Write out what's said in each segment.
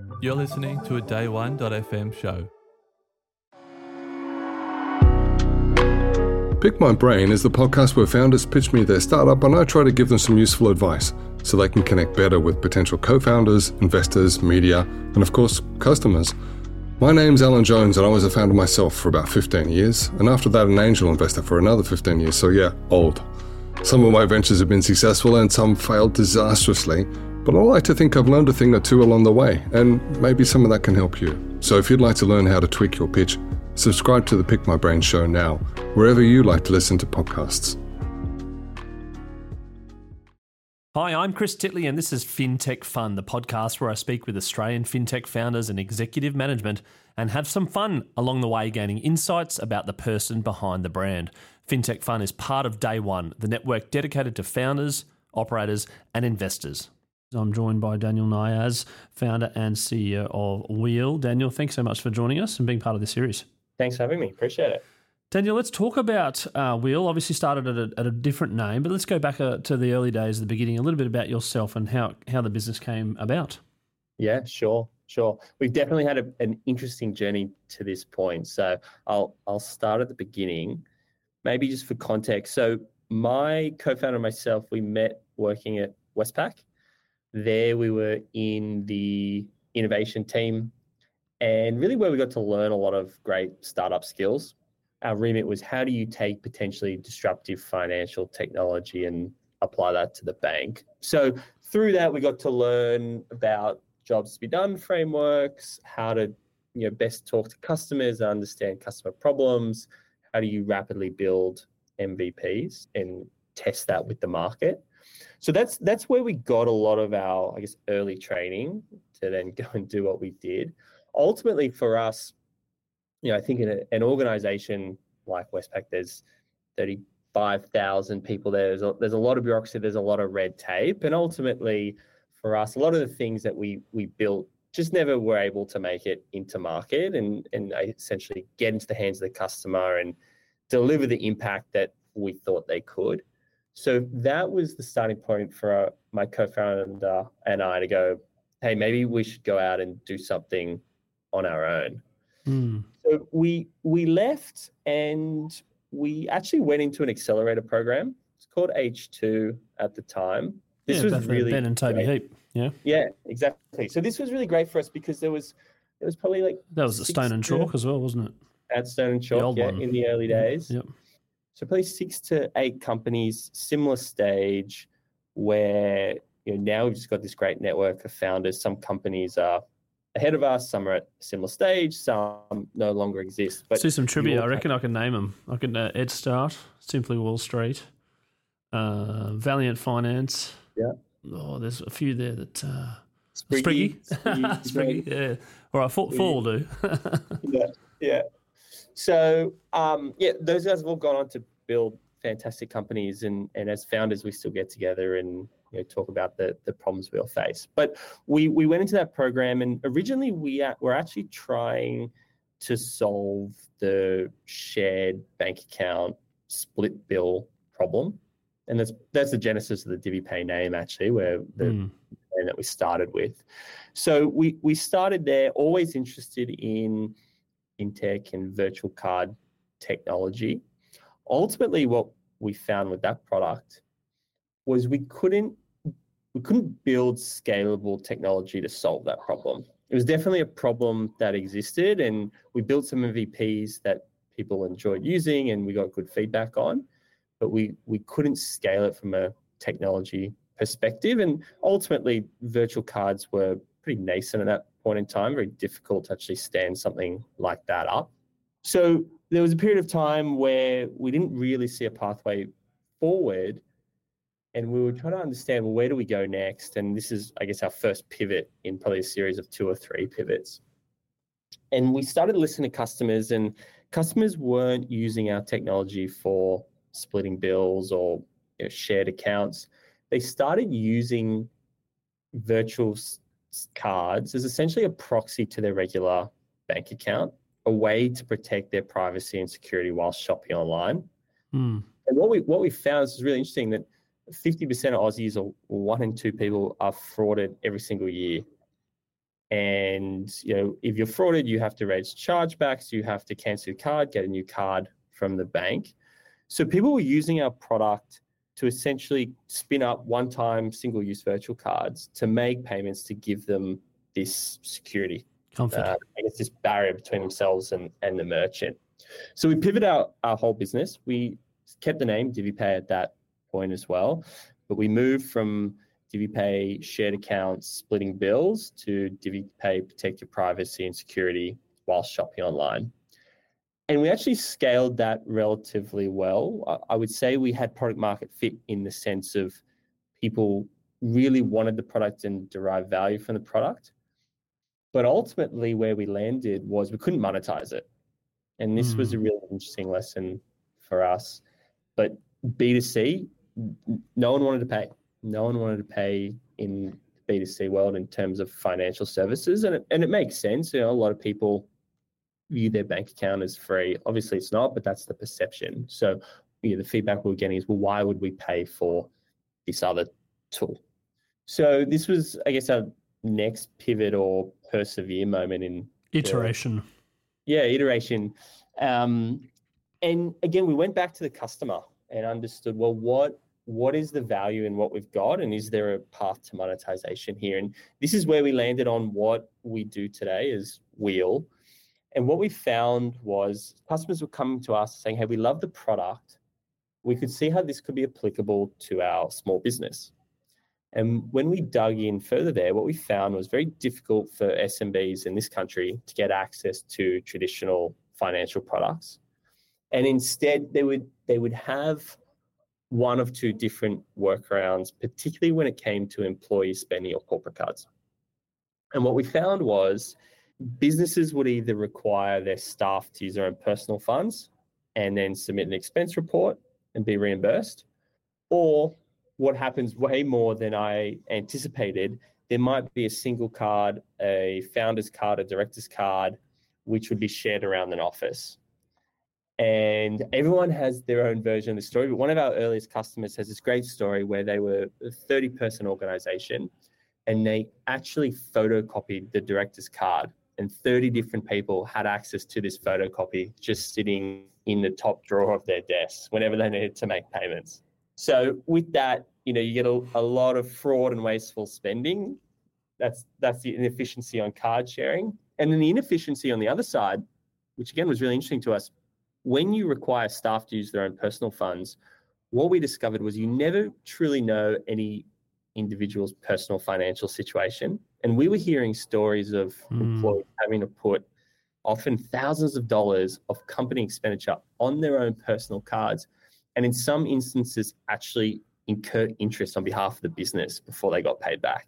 You're listening to a Day1.fm show. Pick My Brain is the podcast where founders pitch me their startup and I try to give them some useful advice so they can connect better with potential co-founders, investors, media, and of course, customers. My name's Alan Jones and I was a founder myself for about 15 years, and after that an angel investor for another 15 years, so yeah, old. Some of my ventures have been successful and some failed disastrously, but I like to think I've learned a thing or two along the way, and maybe some of that can help you. So if you'd like to learn how to tweak your pitch, subscribe to the Pick My Brain show now, wherever you like to listen to podcasts. Hi, I'm Chris Titley, and this is FinTech Fun, the podcast where I speak with Australian fintech founders and executive management and have some fun along the way, gaining insights about the person behind the brand. FinTech Fun is part of Day One, the network dedicated to founders, operators, and investors. I'm joined by Daniel Nyas, founder and CEO of Wheel. Daniel, thanks so much for joining us and being part of this series. Thanks for having me. Appreciate it. Daniel, let's talk about Wheel. Obviously started at a different name, but let's go back to the early days, the beginning, a little bit about yourself and how the business came about. Yeah, sure. We've definitely had an interesting journey to this point. So I'll start at the beginning, maybe just for context. So my co-founder and myself, we met working at Westpac. There we were in the innovation team, and really where we got to learn a lot of great startup skills. Our remit was, how do you take potentially disruptive financial technology and apply that to the bank? So through that, we got to learn about jobs to be done frameworks, how to best talk to customers, understand customer problems, how do you rapidly build MVPs and test that with the market. So that's where we got a lot of our, I guess, early training to then go and do what we did. Ultimately for us, I think in an organization like Westpac, there's 35,000 people there. There's a lot of bureaucracy, there's a lot of red tape. And ultimately for us, a lot of the things that we built just never were able to make it into market and essentially get into the hands of the customer and deliver the impact that we thought they could. So that was the starting point for my co-founder and I to go, hey, maybe we should go out and do something on our own. So we left and we actually went into an accelerator program. It's called H2 at the time. This was really Ben and Toby Heap. Yeah, exactly. So this was really great for us because there was probably like that was at Stone and Chalk as well, wasn't it? At Stone and Chalk, in the early days. Yep. So probably 6 to 8 companies, similar stage, where now we've just got this great network of founders. Some companies are ahead of us, some are at a similar stage, some no longer exist. But let's do some trivia. I reckon I can name them. I can Ed Start, Simply Wall Street, Valiant Finance. Yeah. Oh, there's a few there that Spriggy. Spriggy. Yeah. All right, four will do. Yeah. So those guys have all gone on to build fantastic companies, and as founders, we still get together and talk about the problems we all face. But we went into that program, and originally we're actually trying to solve the shared bank account split bill problem, and that's the genesis of the DiviPay name, actually, where the name that we started with. So we started there, always interested in fintech and virtual card technology. Ultimately, what we found with that product was we couldn't build scalable technology to solve that problem. It was definitely a problem that existed, and we built some MVPs that people enjoyed using and we got good feedback on, but we couldn't scale it from a technology perspective. And ultimately, virtual cards were pretty nascent at that point in time, very difficult to actually stand something like that up. So there was a period of time where we didn't really see a pathway forward, and we were trying to understand, well, where do we go next? And this is, I guess, our first pivot in probably a series of 2 or 3 pivots. And we started listening to customers, and customers weren't using our technology for splitting bills or shared accounts. They started using virtual cards as essentially a proxy to their regular bank account, a way to protect their privacy and security while shopping online. And what we found is really interesting, that 50% of Aussies, or 1 in 2 people, are frauded every single year And, if you're frauded, you have to raise chargebacks, you have to cancel your card, get a new card from the bank. So people were using our product to essentially spin up one-time single-use virtual cards to make payments to give them this security. Comfort. It's this barrier between themselves and the merchant. So we pivoted our whole business. We kept the name DiviPay at that point as well, but we moved from DiviPay shared accounts splitting bills to DiviPay protect your privacy and security while shopping online. And we actually scaled that relatively well. I would say we had product market fit in the sense of people really wanted the product and derived value from the product. But ultimately where we landed was we couldn't monetize it. And this was a really interesting lesson for us. But B2C, no one wanted to pay. No one wanted to pay in the B2C world in terms of financial services. And it makes sense. A lot of people view their bank account as free. Obviously it's not, but that's the perception. So the feedback we were getting is, well, why would we pay for this other tool? So this was, I guess, our next pivot or persevere moment in iteration. Iteration. And again, we went back to the customer and understood, well, what is the value in what we've got, and is there a path to monetization here? And this is where we landed on what we do today as Wheel. And what we found was customers were coming to us saying, hey, we love the product. We could see how this could be applicable to our small business. And when we dug in further there, what we found was very difficult for SMBs in this country to get access to traditional financial products. And instead, they would have one of two different workarounds, particularly when it came to employee spending or corporate cards. And what we found was businesses would either require their staff to use their own personal funds and then submit an expense report and be reimbursed, or what happens way more than I anticipated, there might be a single card, a founder's card, a director's card, which would be shared around an office. And everyone has their own version of the story, but one of our earliest customers has this great story where they were a 30-person organization and they actually photocopied the director's card, and 30 different people had access to this photocopy just sitting in the top drawer of their desk whenever they needed to make payments. So with that, you get a lot of fraud and wasteful spending. That's the inefficiency on card sharing. And then the inefficiency on the other side, which again was really interesting to us, when you require staff to use their own personal funds, what we discovered was you never truly know any individual's personal financial situation. And we were hearing stories of employees having to put often thousands of dollars of company expenditure on their own personal cards, and in some instances actually incur interest on behalf of the business before they got paid back.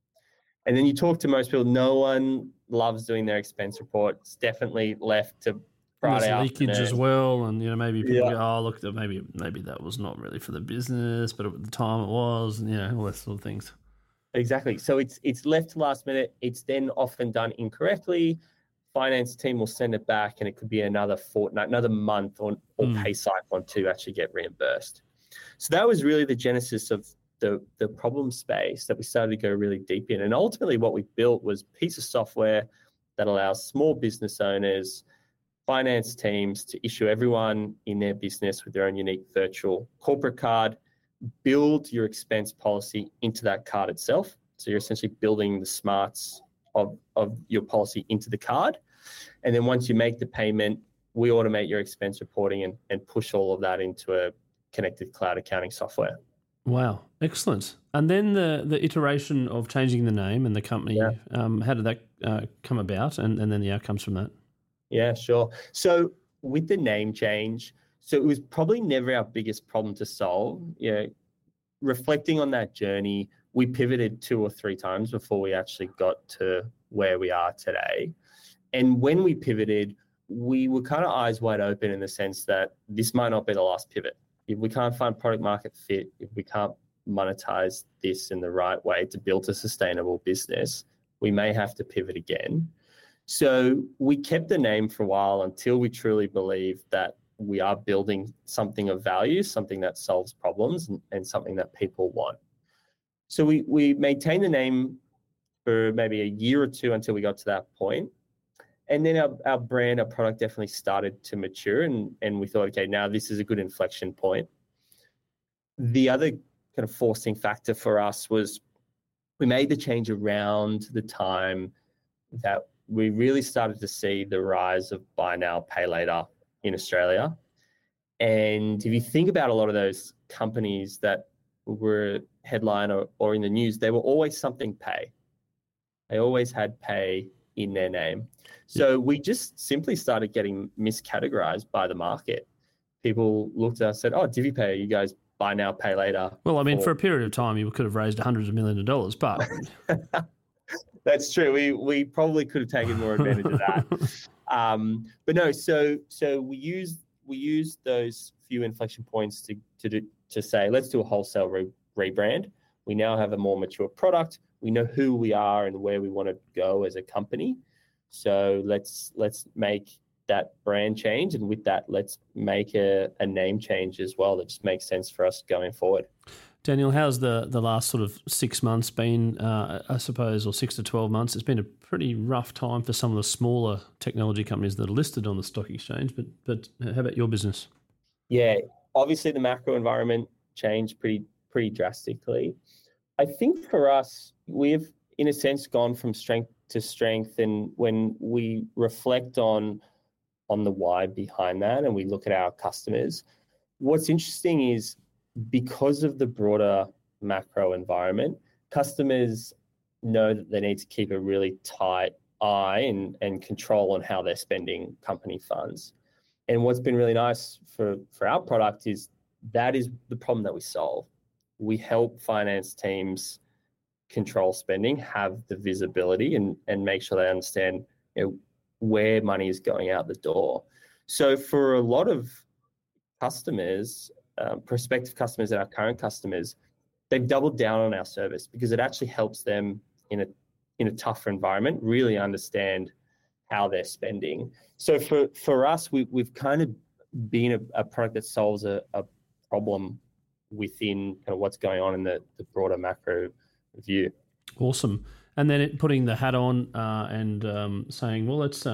And then you talk to most people, no one loves doing their expense report. It's definitely left to Friday afternoon. Leakage as well, and maybe people go, oh look, maybe that was not really for the business, but at the time it was, and all those sort of things. Exactly. So it's left to last minute. It's then often done incorrectly. Finance team will send it back, and it could be another fortnight, another month, or pay cycle to actually get reimbursed. So that was really the genesis of the problem space that we started to go really deep in. And ultimately what we built was a piece of software that allows small business owners, finance teams to issue everyone in their business with their own unique virtual corporate card, build your expense policy into that card itself. So you're essentially building the smarts of your policy into the card. And then once you make the payment, we automate your expense reporting and push all of that into a connected cloud accounting software. Wow, excellent. And then the iteration of changing the name and the company, how did that come about, and then the outcomes from that? Yeah, sure. So with the name change, so it was probably never our biggest problem to solve. Reflecting on that journey, we pivoted 2 or 3 times before we actually got to where we are today. And when we pivoted, we were kind of eyes wide open in the sense that this might not be the last pivot. If we can't find product market fit, if we can't monetize this in the right way to build a sustainable business, we may have to pivot again. So we kept the name for a while until we truly believe that we are building something of value, something that solves problems and something that people want. So we maintained the name for maybe a year or two until we got to that point. And then our brand, our product definitely started to mature, and we thought, okay, now this is a good inflection point. The other kind of forcing factor for us was we made the change around the time that we really started to see the rise of buy now, pay later in Australia. And if you think about a lot of those companies that were headline or in the news, they were always something pay. They always had pay in their name. So we just simply started getting miscategorized by the market. People looked at us and said, oh, DiviPay, you guys buy now, pay later. Well, I mean, for a period of time, you could have raised hundreds of millions of dollars, but... That's true. We probably could have taken more advantage of that. But no, so we used those few inflection points to say, let's do a wholesale rebrand. We now have a more mature product. We know who we are and where we want to go as a company. So let's make that brand change, and with that, let's make a name change as well that just makes sense for us going forward. Daniel, how's the last sort of 6 months been, I suppose, or 6 to 12 months? It's been a pretty rough time for some of the smaller technology companies that are listed on the stock exchange, but how about your business? Yeah, obviously the macro environment changed pretty drastically. I think for us, we've, in a sense, gone from strength to strength, and when we reflect on the why behind that and we look at our customers, what's interesting is because of the broader macro environment, customers know that they need to keep a really tight eye and control on how they're spending company funds. And what's been really nice for our product is that is the problem that we solve. We help finance teams control spending, have the visibility, and make sure they understand, where money is going out the door. So for a lot of customers, prospective customers and our current customers, they've doubled down on our service because it actually helps them in a tougher environment really understand how they're spending. So for us, we've kind of been a product that solves a problem within kind of what's going on in the broader macro view. Awesome. And then putting the hat on and saying, well, let's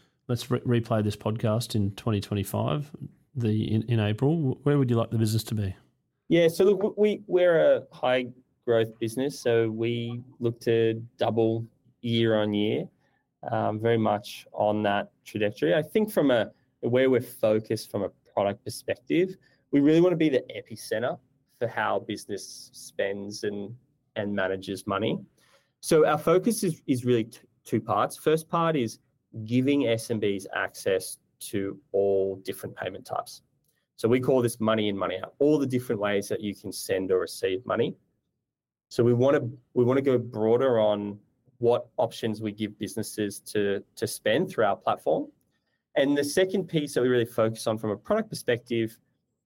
replay this podcast in 2025, in April. Where would you like the business to be? Yeah, so look, we're a high growth business, so we look to double year on year, very much on that trajectory. I think from where we're focused from a product perspective, we really want to be the epicenter for how business spends and manages money. So our focus is really two parts. First part is giving SMBs access to all different payment types. So we call this money in, money out, all the different ways that you can send or receive money. So we want to go broader on what options we give businesses to spend through our platform. And the second piece that we really focus on from a product perspective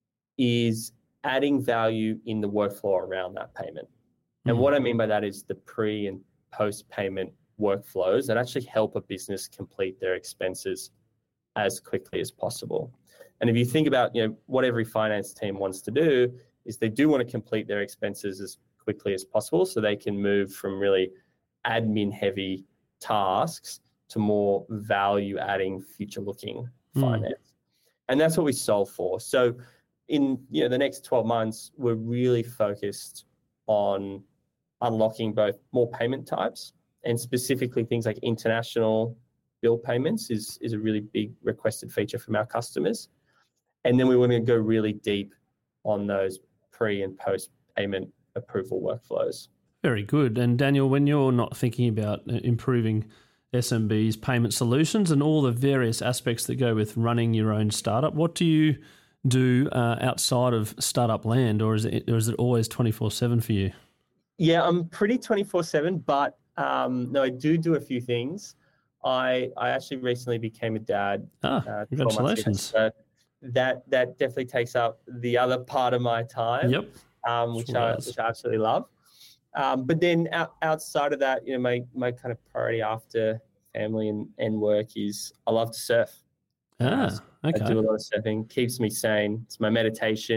is adding value in the workflow around that payment. And what I mean by that is the pre and post payment workflows that actually help a business complete their expenses as quickly as possible. And if you think about, what every finance team wants to do is they do want to complete their expenses as quickly as possible so they can move from really admin heavy tasks to more value adding, future looking finance. And that's what we solve for. So in the next 12 months, we're really focused on unlocking both more payment types, and specifically things like international bill payments is a really big requested feature from our customers. And then we want to go really deep on those pre and post payment approval workflows. Very good. And Daniel, when you're not thinking about improving SMB's payment solutions and all the various aspects that go with running your own startup, what do you do outside of startup land, or is it always 24/7 for you? Yeah, I'm pretty 24/7, but no, I do a few things. I actually recently became a dad. Congratulations! So that definitely takes up the other part of my time. Yep. Which I absolutely love. But then outside of that, my kind of priority after family and work is I love to surf. Okay. I do a lot of surfing. Keeps me sane. It's my meditation. It's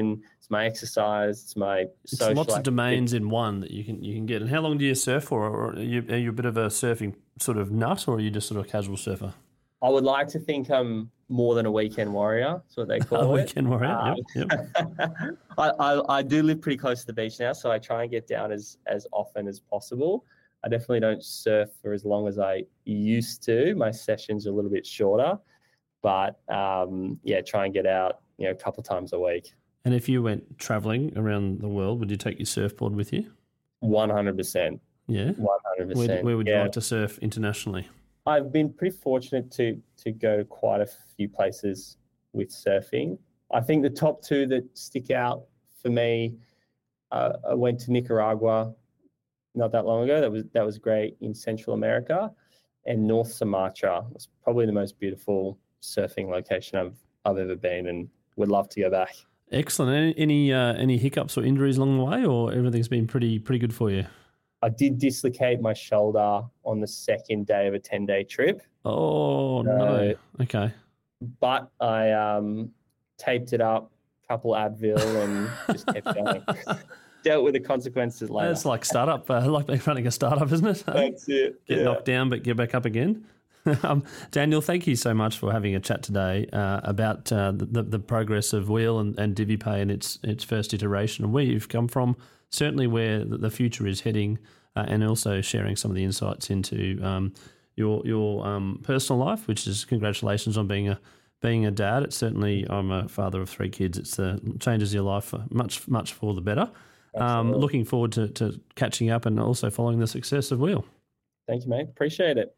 my exercise, it's my It's social lots of activity. domains in one that you can get. And how long do you surf for? Or are you a bit of a surfing sort of nut, or are you just sort of a casual surfer? I would like to think I'm more than a weekend warrior. That's what they call A it. weekend warrior. Yep. I do live pretty close to the beach now, so I try and get down as often as possible. I definitely don't surf for as long as I used to. My sessions are a little bit shorter, but try and get out, a couple times a week. And if you went traveling around the world, would you take your surfboard with you? 100%. Yeah. 100%. Where would you like to surf internationally? I've been pretty fortunate to go to quite a few places with surfing. I think the top two that stick out for me, I went to Nicaragua not that long ago. That was great in Central America, and North Sumatra was probably the most beautiful surfing location I've ever been, and would love to go back. Excellent. Any hiccups or injuries along the way, or everything's been pretty good for you? I did dislocate my shoulder on the second day of a 10-day trip. Oh, no. Okay. But I taped it up, couple Advil, and just kept going. Dealt with the consequences later. That's like startup, like running a startup, isn't it? That's it. Get knocked down, but get back up again. Daniel, thank you so much for having a chat today about the progress of Wheel and DiviPay and its first iteration and where you've come from, certainly where the future is heading, and also sharing some of the insights into your personal life, which is congratulations on being a dad. It's certainly, I'm a father of 3 kids. It's changes your life for much for the better. Looking forward to catching up and also following the success of Wheel. Thank you, mate. Appreciate it.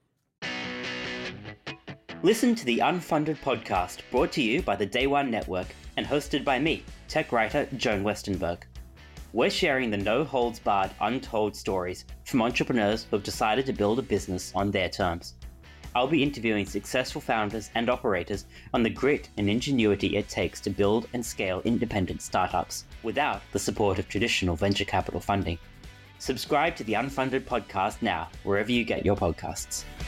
Listen to the Unfunded podcast, brought to you by the Day One Network and hosted by me, tech writer Joan Westenberg. We're sharing the no-holds-barred untold stories from entrepreneurs who have decided to build a business on their terms. I'll be interviewing successful founders and operators on the grit and ingenuity it takes to build and scale independent startups without the support of traditional venture capital funding. Subscribe to the Unfunded podcast now, wherever you get your podcasts.